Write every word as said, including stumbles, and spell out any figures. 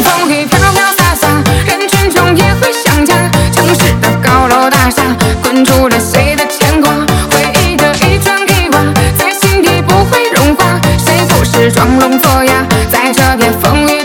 风雨飘飘洒洒，人群中也会想家。城市的高楼大厦，困住了谁的牵挂？回忆的一砖一瓦，在心底不会融化。谁不是装聋作哑，在这片风雨